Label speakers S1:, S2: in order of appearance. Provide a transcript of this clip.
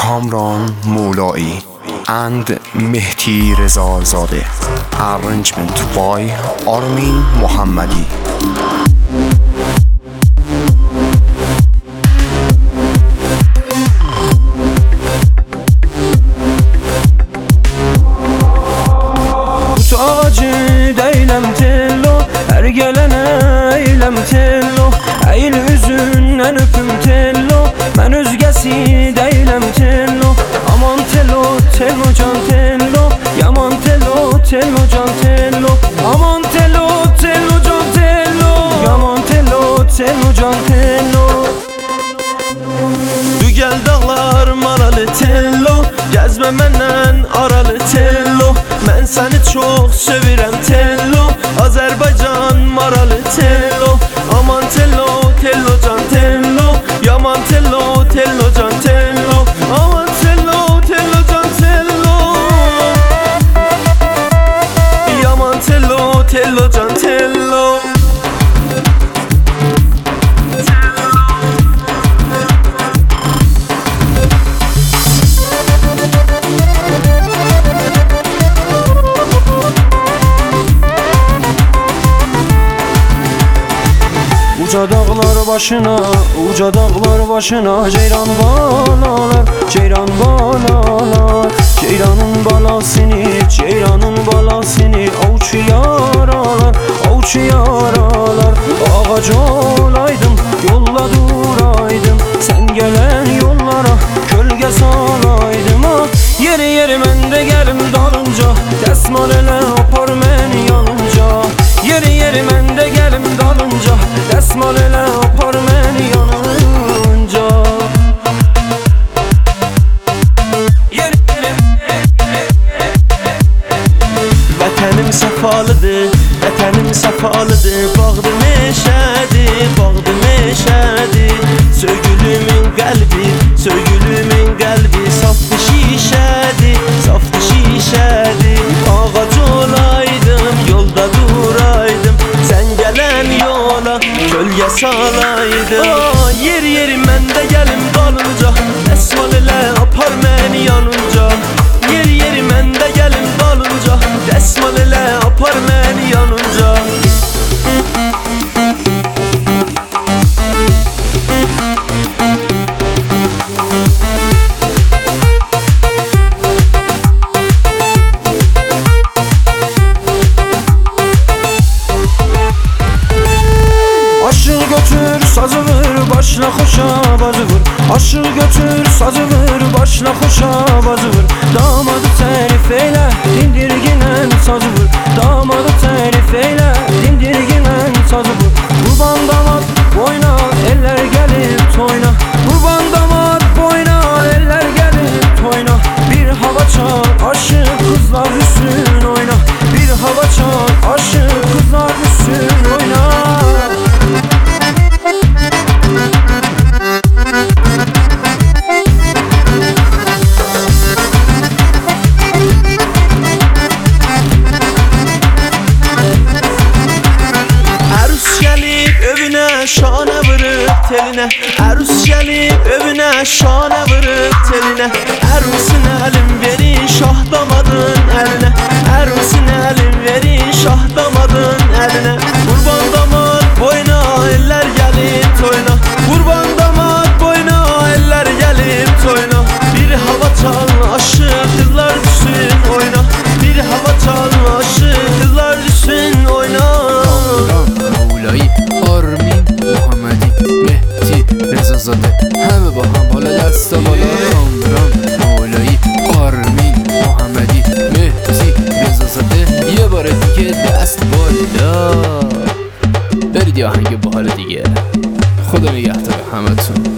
S1: کامران مولایی and مهدی رضازاده. Arrangement by آرمین محمدی.
S2: Acı deylem tello, her gelene eylem tello. Eğil üzündən öpüm tello, mən özgəsi deylem tello. Aman tello, tello can tello, yaman tello, tello can tello. Aman tello, tello can tello, yaman tello, tello can tello. Dügəl dağlar maralı tello, gəzmə məndən aralı tello. Mən səni çox sevirəm tello, Azərbaycan maralı tello. Aman tello, tello can tello, yaman tello, tello can tello. Aman tello, tello can tello, yaman tello, tello can tello. Uca dağlar başına, uca dağlar başına ceyran balalar, ceyran balalar. Ceyranın balasını, ceyranın balasını avuç yaralar, avuç yaralar. Ağac olaydım, yolla duraydım, sen gelen yollara kölge salaydım. Ah, yeri yeri mən də gəlim dalınca, dəsmal elə apar məni yanınca. Yeri yeri mən də gəlim dalınca, dəsmal elə apar məni yanınca. Vətənim səfalıdır, vətənim səfalıdır. Bağdı meşədir, bağdı meşədir. Söygülümün qəlbi, söygülümün qəlbi safdı şişədir, safdı şişədir. Ağac olaydım, yolda duraydım, sen gelen yola kölge salaydım. Oh, yer yeri mən də gəlim dalınca, dəsmal elə apar məni yanınca. Yer yeri mən də gəlim dalınca, dəsmal elə apar məni yanınca. Aşığı götür sazı vur, başla xoşa bazı vur. Aşığı götür sazı vur, başla xoşa bazı vur. Damadı tərif eylə, dindirginən sazı vur. Damadı tərif eylə, dindirginən sazı vur. Qurban damad boyna, eller gəlib toyna. Qurban damad boyna, eller gəlib toyna. Bir hava çal, aşık kızlar üstün oyna. Bir hava çal, aşık kızlar üstün oyna. Şana vırıp teline, Ərus gəlib övünə şana vırıp teline. Ərusin əlim verin şah damadın əlinə, Ərusin əlim verin şah damadın əlinə. Qurban damad boyna, eller gəlib toyna. Qurban damad boyna, eller gəlib toyna. Bir hava çal, aşık kızlar düşsün oyna. Bir hava çal, aşık kızlar düşsün oyna.
S3: Mevla'yı Armin Muhammedi Mehdi Rezazade. Həmə baxam hala dəstə bala Kamran Mevla'yı Armin Muhammedi Mehdi Rezazade. یه بار دیگه دست بالا برید یه آهنگ باحال دیگه. خدا نگهدار همتون.